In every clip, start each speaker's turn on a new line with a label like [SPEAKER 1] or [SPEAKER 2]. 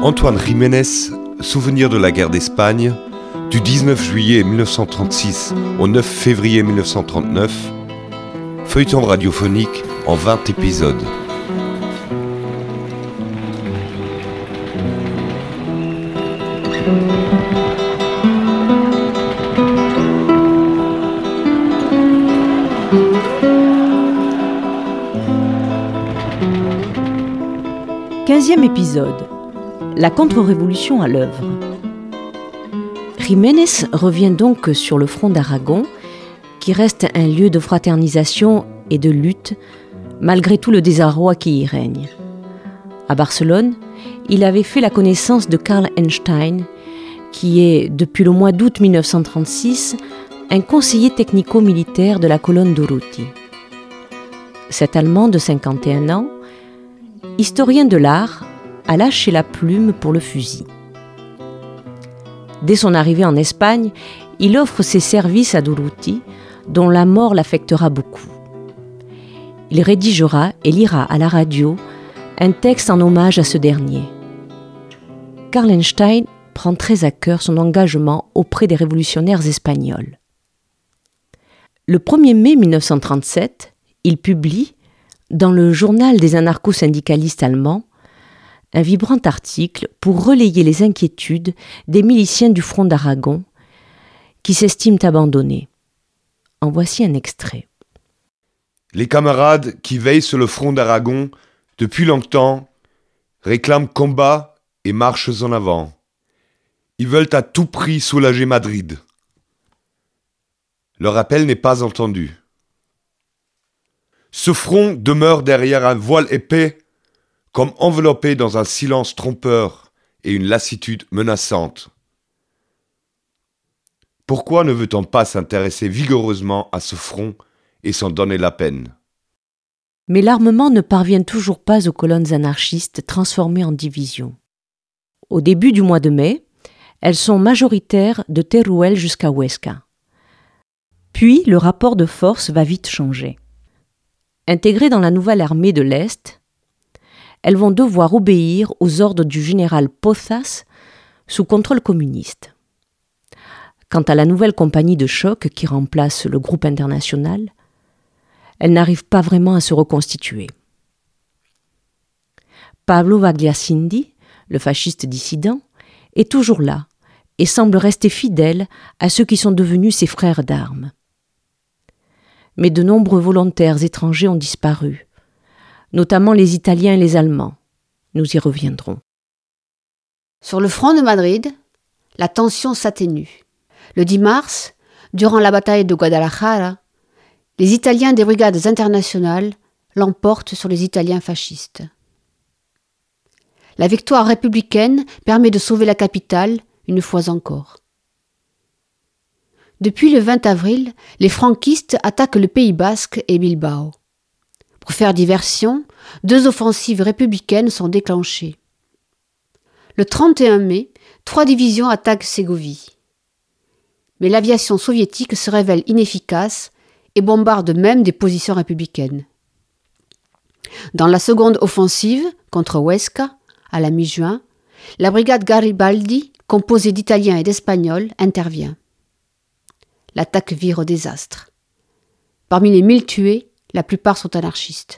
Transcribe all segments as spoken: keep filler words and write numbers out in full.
[SPEAKER 1] Antoine Jiménez, Souvenir de la guerre d'Espagne, du dix-neuf juillet mille neuf cent trente-six au neuf février mille neuf cent trente-neuf, feuilleton radiophonique en vingt épisodes.
[SPEAKER 2] Quinzième épisode. La contre-révolution à l'œuvre. Jiménez revient donc sur le front d'Aragon, qui reste un lieu de fraternisation et de lutte, malgré tout le désarroi qui y règne. À Barcelone, il avait fait la connaissance de Karl Einstein, qui est, depuis le mois d'août mille neuf cent trente-six, un conseiller technico-militaire de la colonne Durruti. Cet Allemand de cinquante et un ans, historien de l'art, a lâché la plume pour le fusil. Dès son arrivée en Espagne, il offre ses services à Durruti, dont la mort l'affectera beaucoup. Il rédigera et lira à la radio un texte en hommage à ce dernier. Karl Einstein prend très à cœur son engagement auprès des révolutionnaires espagnols. Le premier mai mille neuf cent trente-sept, il publie, dans le journal des anarcho-syndicalistes allemands, un vibrant article pour relayer les inquiétudes des miliciens du front d'Aragon qui s'estiment abandonnés. En voici un extrait.
[SPEAKER 1] Les camarades qui veillent sur le front d'Aragon depuis longtemps réclament combat et marches en avant. Ils veulent à tout prix soulager Madrid. Leur appel n'est pas entendu. Ce front demeure derrière un voile épais, comme enveloppé dans un silence trompeur et une lassitude menaçante. Pourquoi ne veut-on pas s'intéresser vigoureusement à ce front et s'en donner la peine ?
[SPEAKER 2] Mais l'armement ne parvient toujours pas aux colonnes anarchistes transformées en divisions. Au début du mois de mai, elles sont majoritaires de Teruel jusqu'à Huesca. Puis le rapport de force va vite changer. Intégrées dans la nouvelle armée de l'Est, elles vont devoir obéir aux ordres du général Pozas sous contrôle communiste. Quant à la nouvelle compagnie de choc qui remplace le groupe international, elle n'arrive pas vraiment à se reconstituer. Pablo Vagliasindi, le fasciste dissident, est toujours là et semble rester fidèle à ceux qui sont devenus ses frères d'armes. Mais de nombreux volontaires étrangers ont disparu, notamment les Italiens et les Allemands. Nous y reviendrons.
[SPEAKER 3] Sur le front de Madrid, la tension s'atténue. Le dix mars, durant la bataille de Guadalajara, les Italiens des brigades internationales l'emportent sur les Italiens fascistes. La victoire républicaine permet de sauver la capitale une fois encore. Depuis le vingt avril, les franquistes attaquent le Pays basque et Bilbao. Pour faire diversion, deux offensives républicaines sont déclenchées. Le trente et un mai, trois divisions attaquent Ségovie. Mais l'aviation soviétique se révèle inefficace et bombarde même des positions républicaines. Dans la seconde offensive, contre Huesca, à la mi-juin, la brigade Garibaldi, composée d'Italiens et d'Espagnols, intervient. L'attaque vire au désastre. Parmi les mille tués, la plupart sont anarchistes.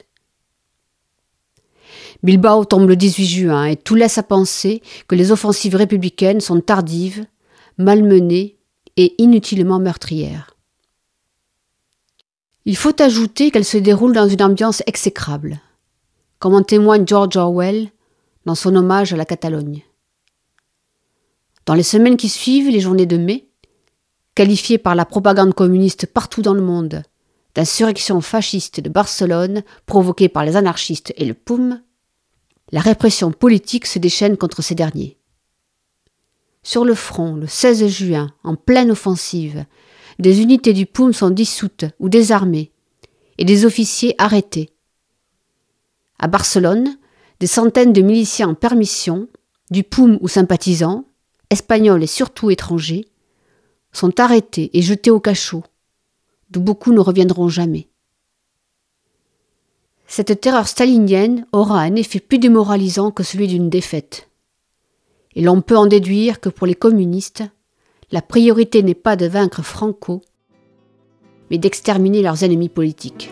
[SPEAKER 3] Bilbao tombe le dix-huit juin et tout laisse à penser que les offensives républicaines sont tardives, malmenées et inutilement meurtrières. Il faut ajouter qu'elles se déroulent dans une ambiance exécrable, comme en témoigne George Orwell dans son hommage à la Catalogne. Dans les semaines qui suivent les journées de mai, qualifiées par la propagande communiste partout dans le monde d'insurrection fasciste de Barcelone provoquée par les anarchistes et le P O U M, la répression politique se déchaîne contre ces derniers. Sur le front, le seize juin, en pleine offensive, des unités du P O U M sont dissoutes ou désarmées et des officiers arrêtés. À Barcelone, des centaines de miliciens en permission, du P O U M ou sympathisants, espagnols et surtout étrangers, sont arrêtés et jetés au cachot, d'où beaucoup ne reviendront jamais. Cette terreur stalinienne aura un effet plus démoralisant que celui d'une défaite. et l'on peut en déduire que pour les communistes, la priorité n'est pas de vaincre Franco, mais d'exterminer leurs ennemis politiques.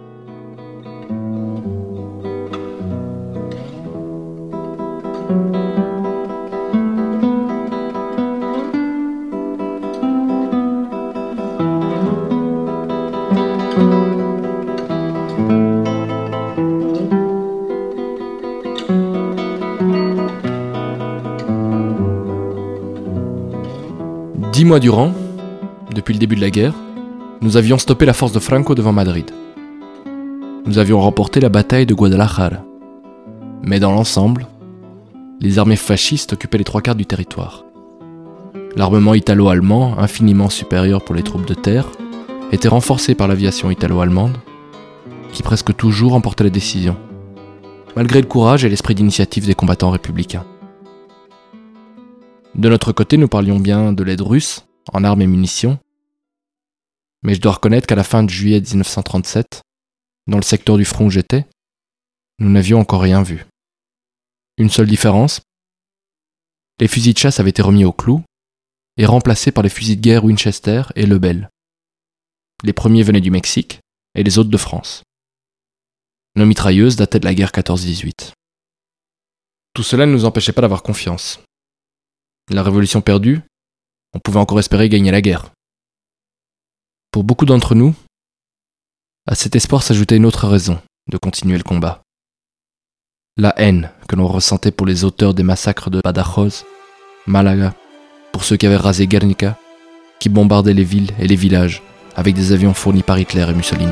[SPEAKER 4] Dix mois durant, depuis le début de la guerre, nous avions stoppé la force de Franco devant Madrid. Nous avions remporté la bataille de Guadalajara. Mais dans l'ensemble, les armées fascistes occupaient les trois quarts du territoire. L'armement italo-allemand, infiniment supérieur pour les troupes de terre, était renforcé par l'aviation italo-allemande, qui presque toujours emportait la décision, malgré le courage et l'esprit d'initiative des combattants républicains. De notre côté, nous parlions bien de l'aide russe, en armes et munitions, mais je dois reconnaître qu'à la fin de juillet dix-neuf cent trente-sept, dans le secteur du front où j'étais, nous n'avions encore rien vu. Une seule différence, les fusils de chasse avaient été remis au clou et remplacés par les fusils de guerre Winchester et Lebel. Les premiers venaient du Mexique et les autres de France. Nos mitrailleuses dataient de la guerre quatorze dix-huit. Tout cela ne nous empêchait pas d'avoir confiance. La révolution perdue, on pouvait encore espérer gagner la guerre. Pour beaucoup d'entre nous, à cet espoir s'ajoutait une autre raison de continuer le combat. La haine que l'on ressentait pour les auteurs des massacres de Badajoz, Malaga, pour ceux qui avaient rasé Guernica, qui bombardaient les villes et les villages avec des avions fournis par Hitler et Mussolini.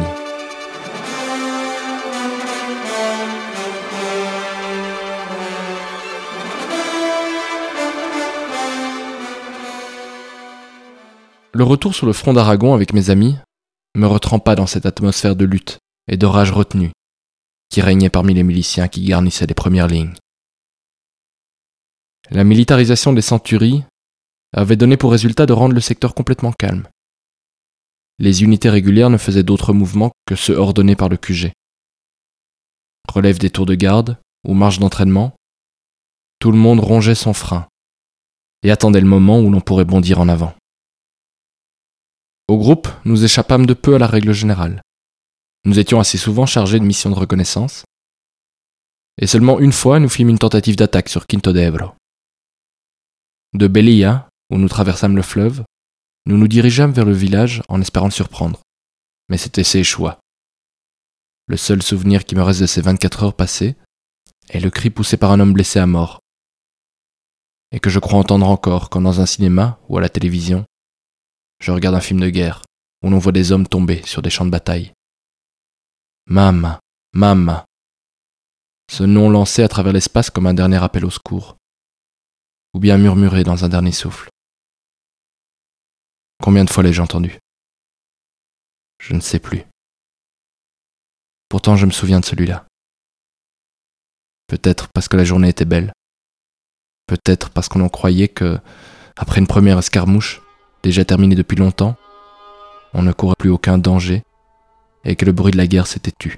[SPEAKER 4] Le retour sur le front d'Aragon avec mes amis me retrempa dans cette atmosphère de lutte et de rage retenue qui régnait parmi les miliciens qui garnissaient les premières lignes. La militarisation des centuries avait donné pour résultat de rendre le secteur complètement calme. Les unités régulières ne faisaient d'autres mouvements que ceux ordonnés par le Q G. Relève des tours de garde ou marche d'entraînement, tout le monde rongeait son frein et attendait le moment où l'on pourrait bondir en avant. Au groupe, nous échappâmes de peu à la règle générale. Nous étions assez souvent chargés de missions de reconnaissance, et seulement une fois nous fîmes une tentative d'attaque sur Quinto de Ebro. De Belilla, où nous traversâmes le fleuve, nous nous dirigeâmes vers le village en espérant le surprendre, mais cet essai échoua. Le seul souvenir qui me reste de ces vingt-quatre heures passées est le cri poussé par un homme blessé à mort, et que je crois entendre encore quand dans un cinéma ou à la télévision, je regarde un film de guerre où l'on voit des hommes tomber sur des champs de bataille. Mama, Mama. Ce nom lancé à travers l'espace comme un dernier appel au secours, ou bien murmuré dans un dernier souffle. Combien de fois l'ai-je entendu ? Je ne sais plus. Pourtant je me souviens de celui-là. Peut-être parce que la journée était belle. Peut-être parce qu'on en croyait que, après une première escarmouche, déjà terminée depuis longtemps, on ne courait plus aucun danger et que le bruit de la guerre s'était tu.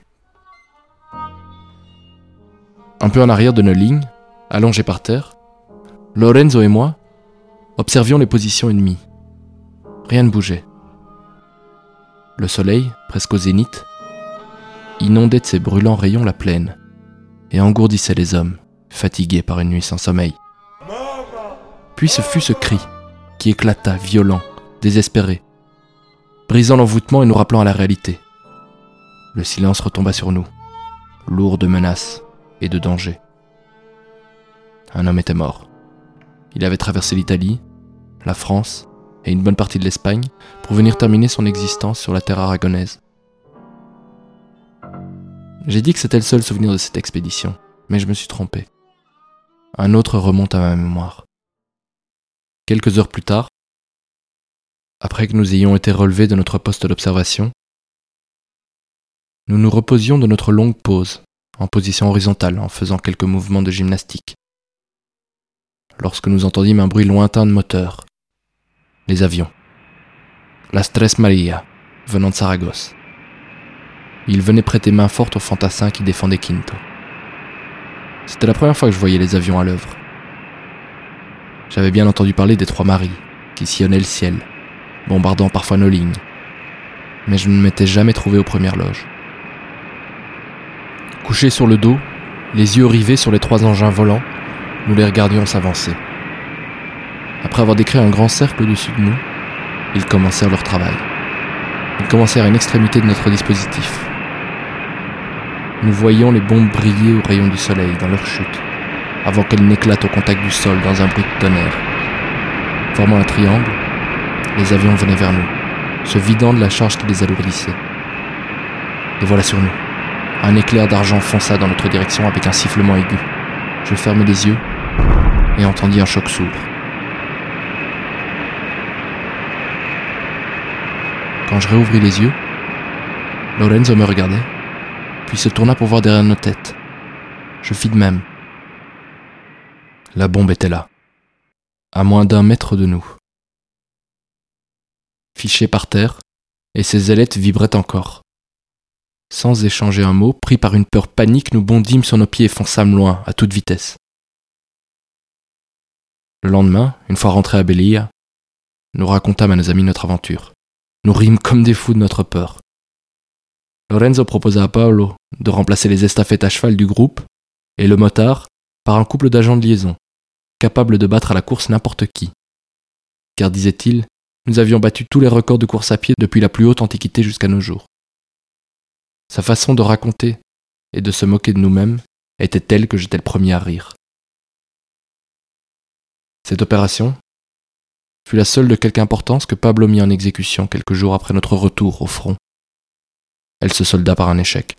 [SPEAKER 4] Un peu en arrière de nos lignes, allongés par terre, Lorenzo et moi observions les positions ennemies. Rien ne bougeait. Le soleil, presque au zénith, inondait de ses brûlants rayons la plaine et engourdissait les hommes, fatigués par une nuit sans sommeil. Puis ce fut ce cri qui éclata, violent, désespéré, brisant l'envoûtement et nous rappelant à la réalité. Le silence retomba sur nous, lourd de menaces et de dangers. Un homme était mort. Il avait traversé l'Italie, la France et une bonne partie de l'Espagne pour venir terminer son existence sur la terre aragonaise. J'ai dit que c'était le seul souvenir de cette expédition, mais je me suis trompé. Un autre remonte à ma mémoire. Quelques heures plus tard, après que nous ayons été relevés de notre poste d'observation, nous nous reposions de notre longue pause, en position horizontale, en faisant quelques mouvements de gymnastique. Lorsque nous entendîmes un bruit lointain de moteur. Les avions. Las Tres Maria, venant de Saragosse. Ils venaient prêter main forte aux fantassins qui défendaient Quinto. C'était la première fois que je voyais les avions à l'œuvre. J'avais bien entendu parler des Trois Maries, qui sillonnaient le ciel, bombardant parfois nos lignes. Mais je ne m'étais jamais trouvé aux premières loges. Couchés sur le dos, les yeux rivés sur les trois engins volants, nous les regardions s'avancer. Après avoir décrit un grand cercle au-dessus de nous, ils commencèrent leur travail. Ils commencèrent à une extrémité de notre dispositif. Nous voyions les bombes briller aux rayons du soleil dans leur chute, avant qu'elles n'éclatent au contact du sol dans un bruit de tonnerre. Formant un triangle, les avions venaient vers nous, se vidant de la charge qui les alourdissait. Et voilà sur nous. Un éclair d'argent fonça dans notre direction avec un sifflement aigu. Je fermai les yeux et entendis un choc sourd. Quand je réouvris les yeux, Lorenzo me regardait, puis se tourna pour voir derrière nos têtes. Je fis de même. La bombe était là, à moins d'un mètre de nous. Fichée par terre, et ses ailettes vibraient encore. Sans échanger un mot, pris par une peur panique, nous bondîmes sur nos pieds et fonçâmes loin, à toute vitesse. Le lendemain, une fois rentrés à Belia, nous racontâmes à nos amis notre aventure. Nous rîmes comme des fous de notre peur. Lorenzo proposa à Paolo de remplacer les estafettes à cheval du groupe et le motard par un couple d'agents de liaison, capables de battre à la course n'importe qui. Car, disait-il, nous avions battu tous les records de course à pied depuis la plus haute antiquité jusqu'à nos jours. Sa façon de raconter et de se moquer de nous-mêmes était telle que j'étais le premier à rire. Cette opération fut la seule de quelque importance que Pablo mit en exécution quelques jours après notre retour au front. Elle se solda par un échec.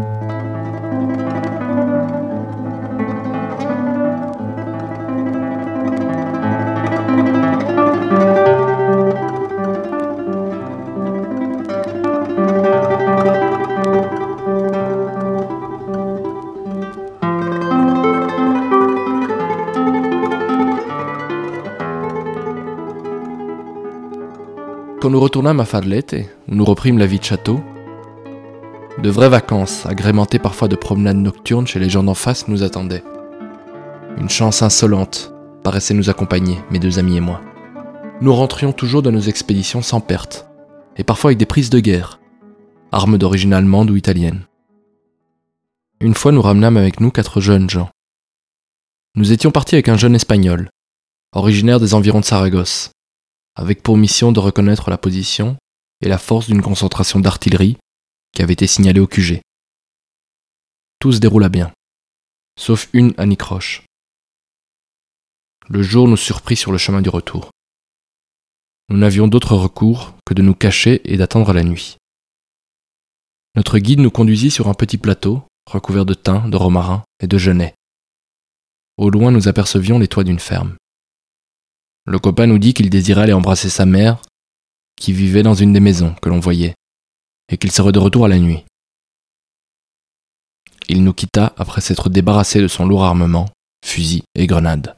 [SPEAKER 4] Quand nous retournâmes à Farlette, où nous reprîmes la vie de château, de vraies vacances, agrémentées parfois de promenades nocturnes chez les gens d'en face, nous attendaient. Une chance insolente paraissait nous accompagner, mes deux amis et moi. Nous rentrions toujours de nos expéditions sans perte, et parfois avec des prises de guerre, armes d'origine allemande ou italienne. Une fois, nous ramenâmes avec nous quatre jeunes gens. Nous étions partis avec un jeune espagnol, originaire des environs de Saragosse, avec pour mission de reconnaître la position et la force d'une concentration d'artillerie qui avait été signalée au Q G. Tout se déroula bien, sauf une anicroche. Le jour nous surprit sur le chemin du retour. Nous n'avions d'autre recours que de nous cacher et d'attendre la nuit. Notre guide nous conduisit sur un petit plateau recouvert de thym, de romarin et de genêt. Au loin, nous apercevions les toits d'une ferme. Le copain nous dit qu'il désirait aller embrasser sa mère, qui vivait dans une des maisons que l'on voyait, et qu'il serait de retour à la nuit. Il nous quitta après s'être débarrassé de son lourd armement, fusils et grenades.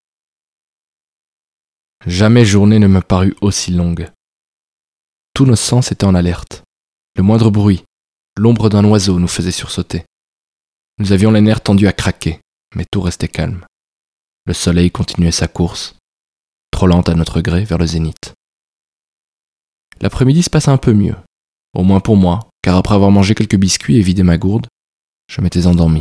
[SPEAKER 4] Jamais journée ne me parut aussi longue. Tous nos sens étaient en alerte. Le moindre bruit, l'ombre d'un oiseau nous faisait sursauter. Nous avions les nerfs tendus à craquer, mais tout restait calme. Le soleil continuait sa course, trop lente à notre gré vers le zénith. L'après-midi se passa un peu mieux, au moins pour moi, car après avoir mangé quelques biscuits et vidé ma gourde, je m'étais endormi.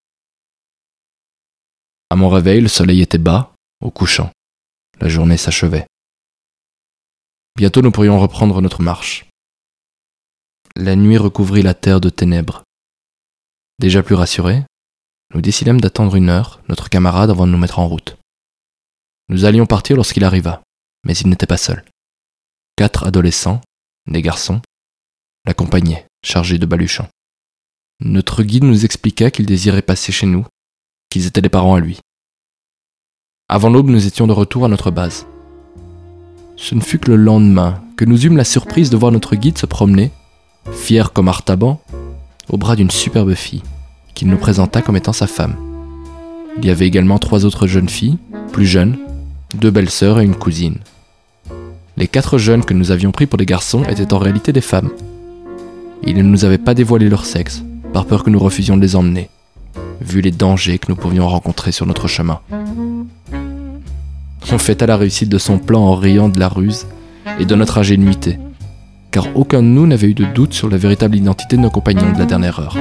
[SPEAKER 4] À mon réveil, le soleil était bas, au couchant. La journée s'achevait. Bientôt nous pourrions reprendre notre marche. La nuit recouvrit la terre de ténèbres. Déjà plus rassurés, nous décidâmes d'attendre une heure notre camarade avant de nous mettre en route. Nous allions partir lorsqu'il arriva, mais il n'était pas seul. Quatre adolescents, des garçons, l'accompagnaient, chargés de baluchons. Notre guide nous expliqua qu'ils désiraient passer chez nous, qu'ils étaient des parents à lui. Avant l'aube, nous étions de retour à notre base. Ce ne fut que le lendemain que nous eûmes la surprise de voir notre guide se promener, fier comme Artaban, au bras d'une superbe fille, qu'il nous présenta comme étant sa femme. Il y avait également trois autres jeunes filles, plus jeunes, deux belles sœurs et une cousine. Les quatre jeunes que nous avions pris pour des garçons étaient en réalité des femmes. Ils ne nous avaient pas dévoilé leur sexe, par peur que nous refusions de les emmener, vu les dangers que nous pouvions rencontrer sur notre chemin. On fêta la réussite de son plan en riant de la ruse et de notre ingénuité, car aucun de nous n'avait eu de doute sur la véritable identité de nos compagnons de la dernière heure.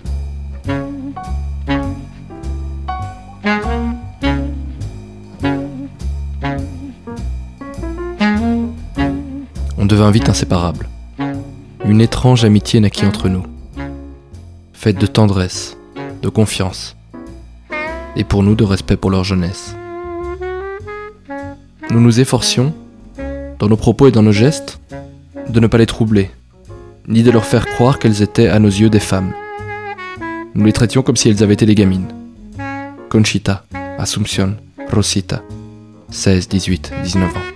[SPEAKER 4] On devint vite inséparables. Une étrange amitié naquit entre nous, faite de tendresse, de confiance, et pour nous de respect pour leur jeunesse. Nous nous efforcions, dans nos propos et dans nos gestes, de ne pas les troubler, ni de leur faire croire qu'elles étaient à nos yeux des femmes. Nous les traitions comme si elles avaient été des gamines. Conchita, Asunción, Rosita, seize, dix-huit, dix-neuf ans.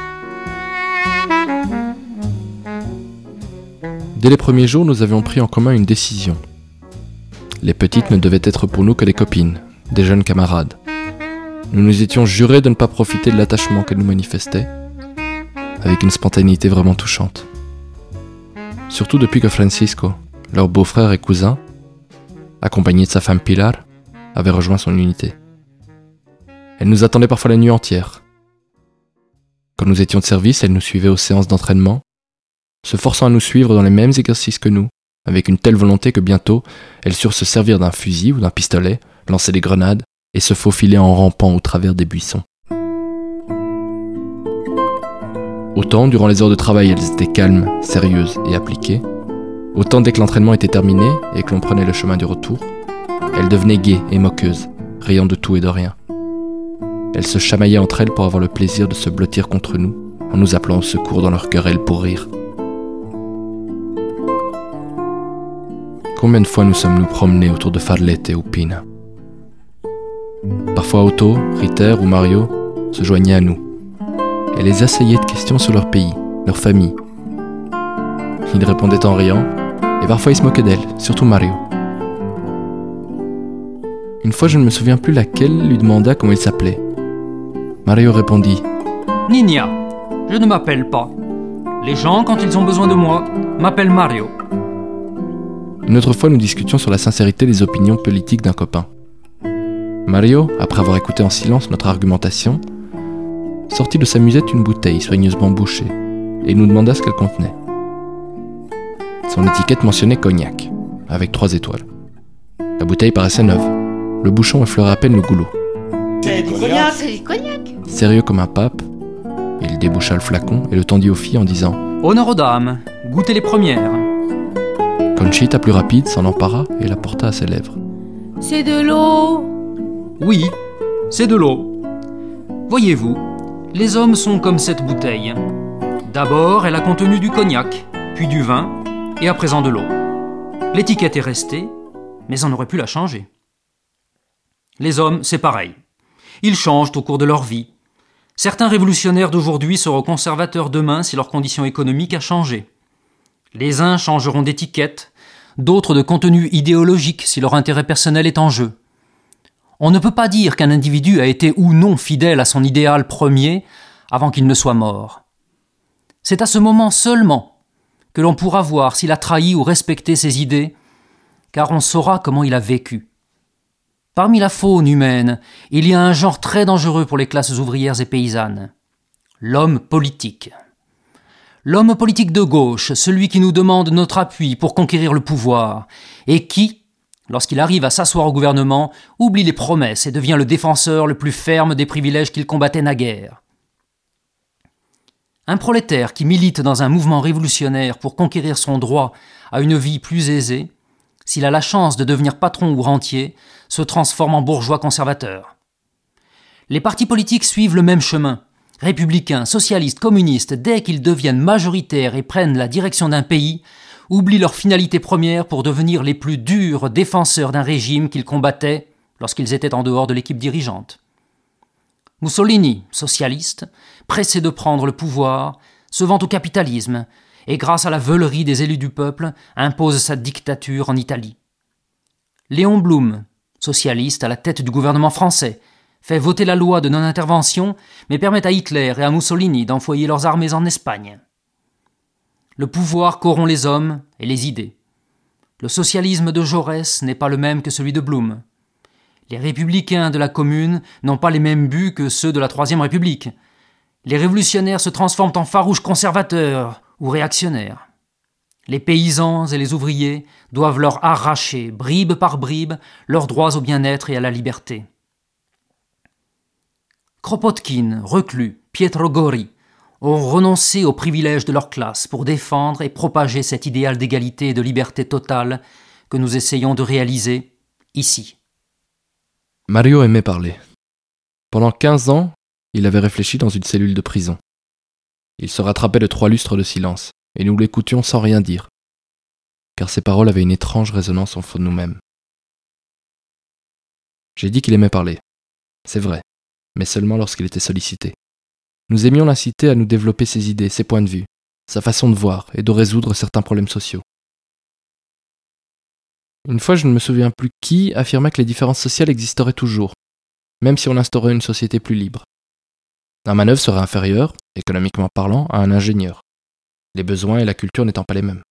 [SPEAKER 4] Dès les premiers jours, nous avions pris en commun une décision. Les petites ne devaient être pour nous que des copines, des jeunes camarades. Nous nous étions jurés de ne pas profiter de l'attachement qu'elles nous manifestaient, avec une spontanéité vraiment touchante. Surtout depuis que Francisco, leur beau-frère et cousin, accompagné de sa femme Pilar, avait rejoint son unité. Elle nous attendait parfois la nuit entière. Quand nous étions de service, elle nous suivait aux séances d'entraînement, se forçant à nous suivre dans les mêmes exercices que nous, avec une telle volonté que bientôt, elles surent se servir d'un fusil ou d'un pistolet, lancer des grenades et se faufiler en rampant au travers des buissons. Autant, durant les heures de travail, elles étaient calmes, sérieuses et appliquées, autant dès que l'entraînement était terminé et que l'on prenait le chemin du retour, elles devenaient gaies et moqueuses, riant de tout et de rien. Elles se chamaillaient entre elles pour avoir le plaisir de se blottir contre nous, en nous appelant au secours dans leur querelle pour rire. Combien de fois nous sommes-nous promenés autour de Farlette ou Pina? Parfois Otto, Ritter ou Mario se joignaient à nous et les assailliez de questions sur leur pays, leur famille. Ils répondaient en riant et parfois ils se moquaient d'elles, surtout Mario. Une fois, je ne me souviens plus laquelle, lui demanda comment il s'appelait. Mario répondit
[SPEAKER 5] « Niña, je ne m'appelle pas. Les gens, quand ils ont besoin de moi, m'appellent Mario. »
[SPEAKER 4] Une autre fois, nous discutions sur la sincérité des opinions politiques d'un copain. Mario, après avoir écouté en silence notre argumentation, sortit de sa musette une bouteille soigneusement bouchée et nous demanda ce qu'elle contenait. Son étiquette mentionnait cognac, avec trois étoiles. La bouteille paraissait neuve. Le bouchon effleurait à peine le goulot.
[SPEAKER 3] C'est du cognac, c'est du cognac.
[SPEAKER 4] Sérieux comme un pape, il déboucha le flacon et le tendit aux filles en disant
[SPEAKER 5] « Honneur aux dames, goûtez les premières. »
[SPEAKER 4] Conchita, plus rapide, s'en empara et la porta à ses lèvres.
[SPEAKER 2] « C'est de l'eau !»«
[SPEAKER 5] Oui, c'est de l'eau. Voyez-vous, les hommes sont comme cette bouteille. D'abord, elle a contenu du cognac, puis du vin, et à présent de l'eau. L'étiquette est restée, mais on aurait pu la changer. Les hommes, c'est pareil. Ils changent au cours de leur vie. Certains révolutionnaires d'aujourd'hui seront conservateurs demain si leur condition économique a changé. Les uns changeront d'étiquette, d'autres de contenu idéologique si leur intérêt personnel est en jeu. On ne peut pas dire qu'un individu a été ou non fidèle à son idéal premier avant qu'il ne soit mort. C'est à ce moment seulement que l'on pourra voir s'il a trahi ou respecté ses idées, car on saura comment il a vécu. Parmi la faune humaine, il y a un genre très dangereux pour les classes ouvrières et paysannes. L'homme politique. L'homme politique de gauche, celui qui nous demande notre appui pour conquérir le pouvoir, et qui, lorsqu'il arrive à s'asseoir au gouvernement, oublie les promesses et devient le défenseur le plus ferme des privilèges qu'il combattait naguère. Un prolétaire qui milite dans un mouvement révolutionnaire pour conquérir son droit à une vie plus aisée, s'il a la chance de devenir patron ou rentier, se transforme en bourgeois conservateur. Les partis politiques suivent le même chemin. Républicains, socialistes, communistes, dès qu'ils deviennent majoritaires et prennent la direction d'un pays, oublient leur finalité première pour devenir les plus durs défenseurs d'un régime qu'ils combattaient lorsqu'ils étaient en dehors de l'équipe dirigeante. Mussolini, socialiste, pressé de prendre le pouvoir, se vend au capitalisme et grâce à la veulerie des élus du peuple, impose sa dictature en Italie. Léon Blum, socialiste à la tête du gouvernement français, fait voter la loi de non-intervention, mais permet à Hitler et à Mussolini d'envoyer leurs armées en Espagne. Le pouvoir corrompt les hommes et les idées. Le socialisme de Jaurès n'est pas le même que celui de Blum. Les républicains de la Commune n'ont pas les mêmes buts que ceux de la Troisième République. Les révolutionnaires se transforment en farouches conservateurs ou réactionnaires. Les paysans et les ouvriers doivent leur arracher, bribe par bribe, leurs droits au bien-être et à la liberté. Kropotkin, Reclus, Pietro Gori ont renoncé aux privilèges de leur classe pour défendre et propager cet idéal d'égalité et de liberté totale que nous essayons de réaliser ici.
[SPEAKER 4] Mario aimait parler. Pendant quinze ans, il avait réfléchi dans une cellule de prison. Il se rattrapait de trois lustres de silence, et nous l'écoutions sans rien dire, car ses paroles avaient une étrange résonance en fond de nous-mêmes. J'ai dit qu'il aimait parler. C'est vrai, mais seulement lorsqu'il était sollicité. Nous aimions l'inciter à nous développer ses idées, ses points de vue, sa façon de voir et de résoudre certains problèmes sociaux. Une fois, je ne me souviens plus qui affirma que les différences sociales existeraient toujours, même si on instaurait une société plus libre. Un manœuvre serait inférieur, économiquement parlant, à un ingénieur, les besoins et la culture n'étant pas les mêmes.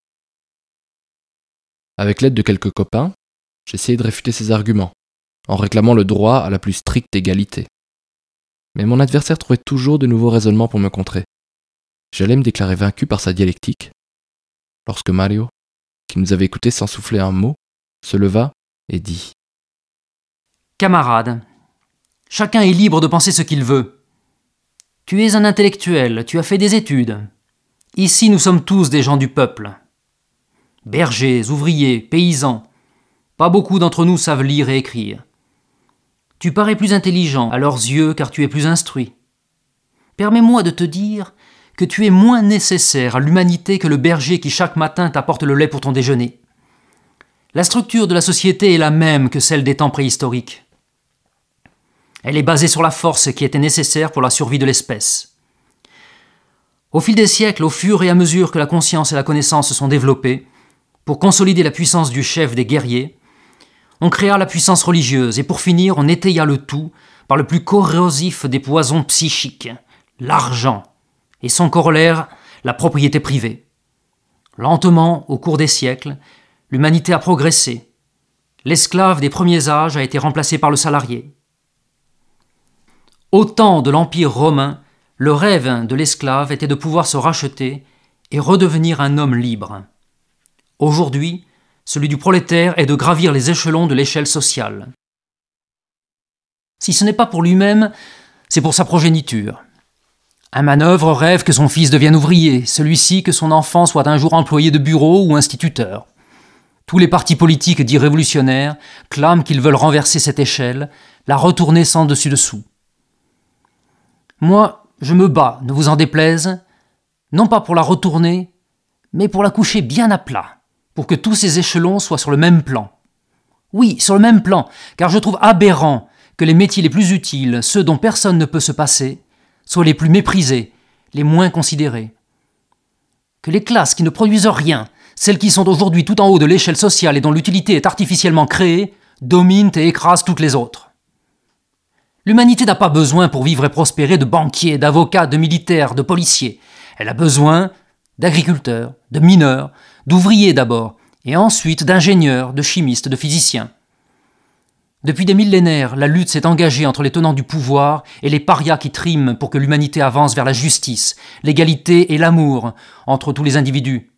[SPEAKER 4] Avec l'aide de quelques copains, j'essayais de réfuter ces arguments, en réclamant le droit à la plus stricte égalité. Mais mon adversaire trouvait toujours de nouveaux raisonnements pour me contrer. J'allais me déclarer vaincu par sa dialectique, lorsque Mario, qui nous avait écoutés sans souffler un mot, se leva et dit «
[SPEAKER 5] Camarade, chacun est libre de penser ce qu'il veut. Tu es un intellectuel, tu as fait des études. Ici, nous sommes tous des gens du peuple. Bergers, ouvriers, paysans. Pas beaucoup d'entre nous savent lire et écrire. Tu parais plus intelligent à leurs yeux car tu es plus instruit. Permets-moi de te dire que tu es moins nécessaire à l'humanité que le berger qui chaque matin t'apporte le lait pour ton déjeuner. La structure de la société est la même que celle des temps préhistoriques. Elle est basée sur la force qui était nécessaire pour la survie de l'espèce. Au fil des siècles, au fur et à mesure que la conscience et la connaissance se sont développées, pour consolider la puissance du chef des guerriers, on créa la puissance religieuse et pour finir, on étaya le tout par le plus corrosif des poisons psychiques, l'argent, et son corollaire, la propriété privée. Lentement, au cours des siècles, l'humanité a progressé. L'esclave des premiers âges a été remplacé par le salarié. Au temps de l'Empire romain, le rêve de l'esclave était de pouvoir se racheter et redevenir un homme libre. Aujourd'hui, celui du prolétaire est de gravir les échelons de l'échelle sociale. Si ce n'est pas pour lui-même, c'est pour sa progéniture. Un manœuvre rêve que son fils devienne ouvrier, celui-ci que son enfant soit un jour employé de bureau ou instituteur. Tous les partis politiques dits révolutionnaires clament qu'ils veulent renverser cette échelle, la retourner sans dessus-dessous. Moi, je me bats, ne vous en déplaise, non pas pour la retourner, mais pour la coucher bien à plat, pour que tous ces échelons soient sur le même plan. Oui, sur le même plan, car je trouve aberrant que les métiers les plus utiles, ceux dont personne ne peut se passer, soient les plus méprisés, les moins considérés. Que les classes qui ne produisent rien, celles qui sont aujourd'hui tout en haut de l'échelle sociale et dont l'utilité est artificiellement créée, dominent et écrasent toutes les autres. L'humanité n'a pas besoin pour vivre et prospérer de banquiers, d'avocats, de militaires, de policiers. Elle a besoin d'agriculteurs, de mineurs, d'ouvriers d'abord, et ensuite d'ingénieurs, de chimistes, de physiciens. Depuis des millénaires, la lutte s'est engagée entre les tenants du pouvoir et les parias qui triment pour que l'humanité avance vers la justice, l'égalité et l'amour entre tous les individus.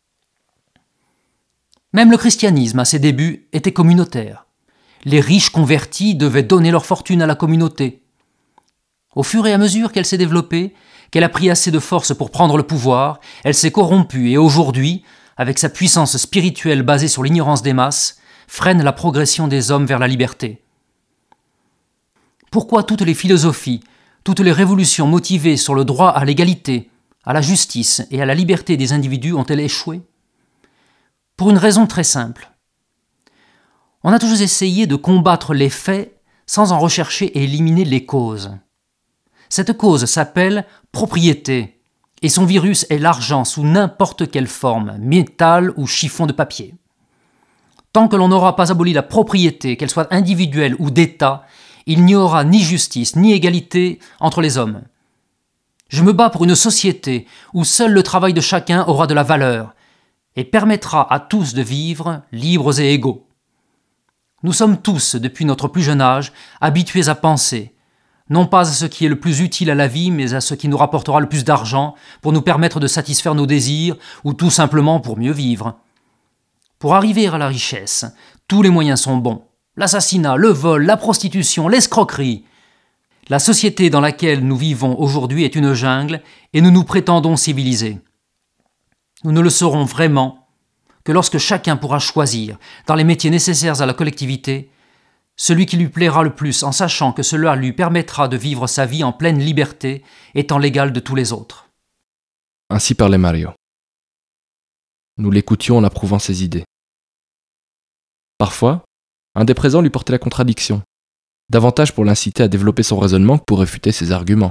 [SPEAKER 5] Même le christianisme, à ses débuts, était communautaire. Les riches convertis devaient donner leur fortune à la communauté. Au fur et à mesure qu'elle s'est développée, qu'elle a pris assez de force pour prendre le pouvoir, elle s'est corrompue et aujourd'hui, avec sa puissance spirituelle basée sur l'ignorance des masses, freine la progression des hommes vers la liberté. Pourquoi toutes les philosophies, toutes les révolutions motivées sur le droit à l'égalité, à la justice et à la liberté des individus ont-elles échoué ? Pour une raison très simple. On a toujours essayé de combattre les faits sans en rechercher et éliminer les causes. Cette cause s'appelle propriété, et son virus est l'argent sous n'importe quelle forme, métal ou chiffon de papier. Tant que l'on n'aura pas aboli la propriété, qu'elle soit individuelle ou d'État, il n'y aura ni justice ni égalité entre les hommes. Je me bats pour une société où seul le travail de chacun aura de la valeur et permettra à tous de vivre libres et égaux. Nous sommes tous, depuis notre plus jeune âge, habitués à penser, non pas à ce qui est le plus utile à la vie, mais à ce qui nous rapportera le plus d'argent pour nous permettre de satisfaire nos désirs ou tout simplement pour mieux vivre. Pour arriver à la richesse, tous les moyens sont bons. L'assassinat, le vol, la prostitution, l'escroquerie. La société dans laquelle nous vivons aujourd'hui est une jungle et nous nous prétendons civilisés. Nous ne le saurons vraiment que lorsque chacun pourra choisir, dans les métiers nécessaires à la collectivité, celui qui lui plaira le plus en sachant que cela lui permettra de vivre sa vie en pleine liberté, étant l'égal de tous les autres.
[SPEAKER 4] Ainsi parlait Mario. Nous l'écoutions en approuvant ses idées. Parfois, un des présents lui portait la contradiction, davantage pour l'inciter à développer son raisonnement que pour réfuter ses arguments.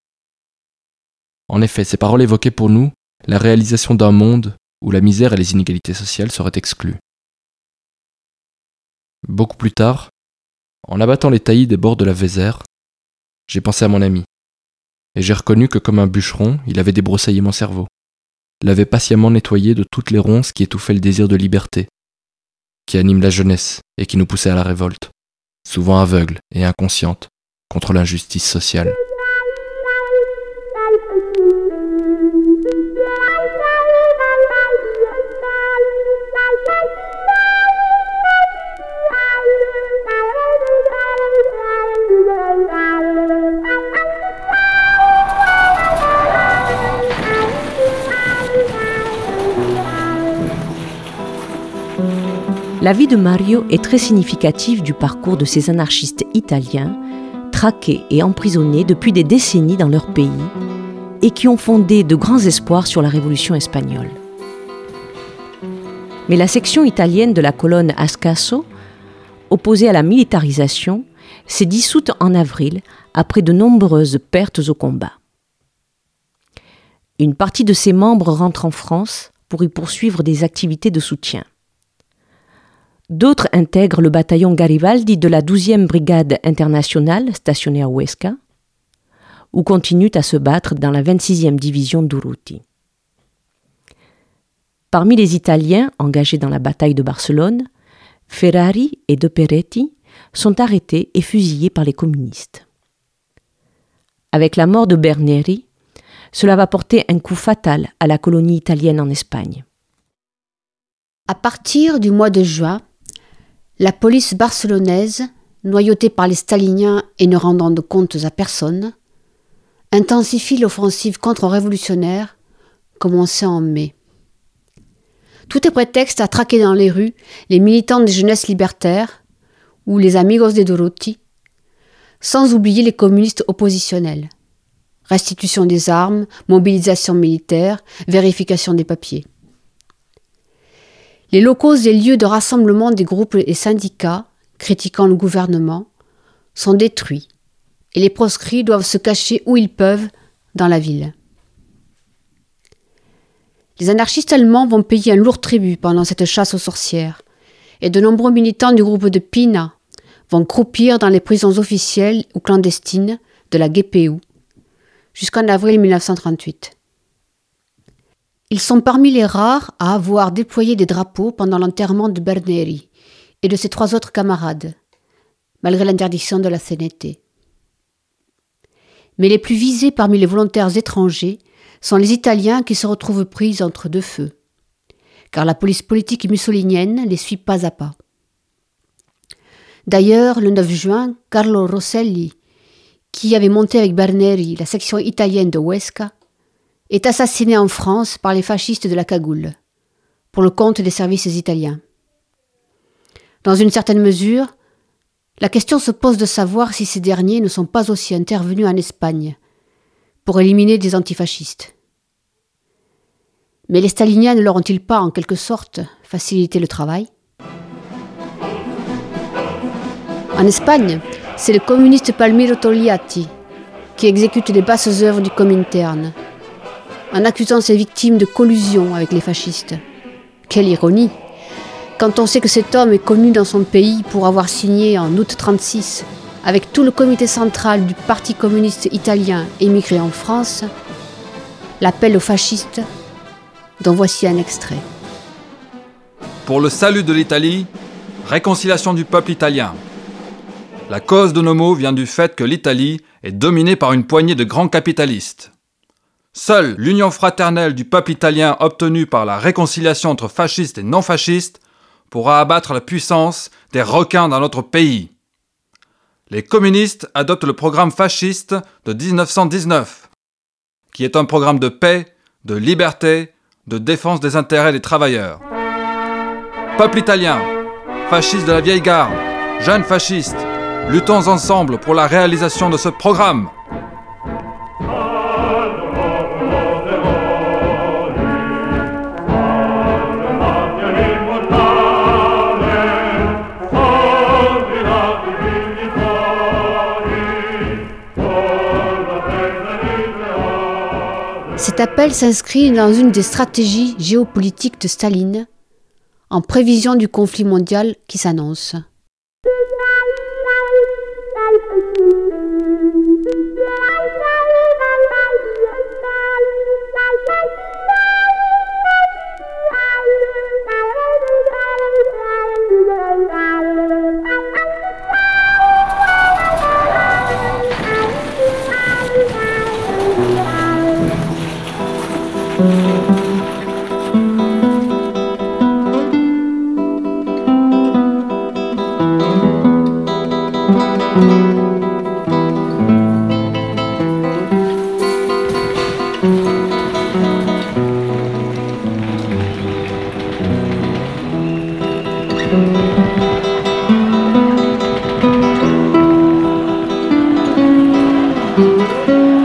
[SPEAKER 4] En effet, ces paroles évoquaient pour nous la réalisation d'un monde où la misère et les inégalités sociales seraient exclues. Beaucoup plus tard, en abattant les taillis des bords de la Vézère, j'ai pensé à mon ami, et j'ai reconnu que comme un bûcheron, il avait débroussaillé mon cerveau, l'avait patiemment nettoyé de toutes les ronces qui étouffaient le désir de liberté, qui anime la jeunesse et qui nous poussait à la révolte, souvent aveugle et inconsciente, contre l'injustice sociale.
[SPEAKER 2] La vie de Mario est très significative du parcours de ces anarchistes italiens, traqués et emprisonnés depuis des décennies dans leur pays et qui ont fondé de grands espoirs sur la Révolution espagnole. Mais la section italienne de la colonne Ascaso, opposée à la militarisation, s'est dissoute en avril après de nombreuses pertes au combat. Une partie de ses membres rentre en France pour y poursuivre des activités de soutien. D'autres intègrent le bataillon Garibaldi de la douzième brigade internationale stationnée à Huesca ou continuent à se battre dans la vingt-sixième division d'Urruti. Parmi les Italiens engagés dans la bataille de Barcelone, Ferrari et De Peretti sont arrêtés et fusillés par les communistes. Avec la mort de Berneri, cela va porter un coup fatal à la colonie italienne en Espagne.
[SPEAKER 3] À partir du mois de juin, la police barcelonaise, noyautée par les staliniens et ne rendant de comptes à personne, intensifie l'offensive contre-révolutionnaire commencée en mai. Tout est prétexte à traquer dans les rues les militants des jeunesses libertaires ou les amigos de Durruti, sans oublier les communistes oppositionnels. Restitution des armes, mobilisation militaire, vérification des papiers. Les locaux et lieux de rassemblement des groupes et syndicats, critiquant le gouvernement, sont détruits et les proscrits doivent se cacher où ils peuvent dans la ville. Les anarchistes allemands vont payer un lourd tribut pendant cette chasse aux sorcières et de nombreux militants du groupe de Pina vont croupir dans les prisons officielles ou clandestines de la G P U jusqu'en avril mille neuf cent trente-huit. Ils sont parmi les rares à avoir déployé des drapeaux pendant l'enterrement de Berneri et de ses trois autres camarades, malgré l'interdiction de la C N T. Mais les plus visés parmi les volontaires étrangers sont les Italiens qui se retrouvent pris entre deux feux, car la police politique mussolinienne les suit pas à pas. D'ailleurs, le neuf juin, Carlo Rosselli, qui avait monté avec Berneri la section italienne de Huesca, est assassiné en France par les fascistes de la Cagoule, pour le compte des services italiens. Dans une certaine mesure, la question se pose de savoir si ces derniers ne sont pas aussi intervenus en Espagne, pour éliminer des antifascistes. Mais les staliniens ne leur ont-ils pas, en quelque sorte, facilité le travail ? En Espagne, c'est le communiste Palmiro Togliatti qui exécute les basses œuvres du Comintern, en accusant ses victimes de collusion avec les fascistes. Quelle ironie, quand on sait que cet homme est connu dans son pays pour avoir signé en août trente-six, avec tout le comité central du Parti communiste italien émigré en France, l'appel aux fascistes, dont voici un extrait.
[SPEAKER 6] Pour le salut de l'Italie, Réconciliation du peuple italien. La cause de nos maux vient du fait que l'Italie est dominée par une poignée de grands capitalistes. Seule l'union fraternelle du peuple italien obtenue par la réconciliation entre fascistes et non-fascistes pourra abattre la puissance des requins dans notre pays. Les communistes adoptent le programme fasciste de dix-neuf cent dix-neuf, qui est un programme de paix, de liberté, de défense des intérêts des travailleurs. Peuple italien, fascistes de la vieille garde, jeunes fascistes, luttons ensemble pour la réalisation de ce programme.
[SPEAKER 3] Cet appel s'inscrit dans une des stratégies géopolitiques de Staline, en prévision du conflit mondial qui s'annonce.
[SPEAKER 7] Thank you.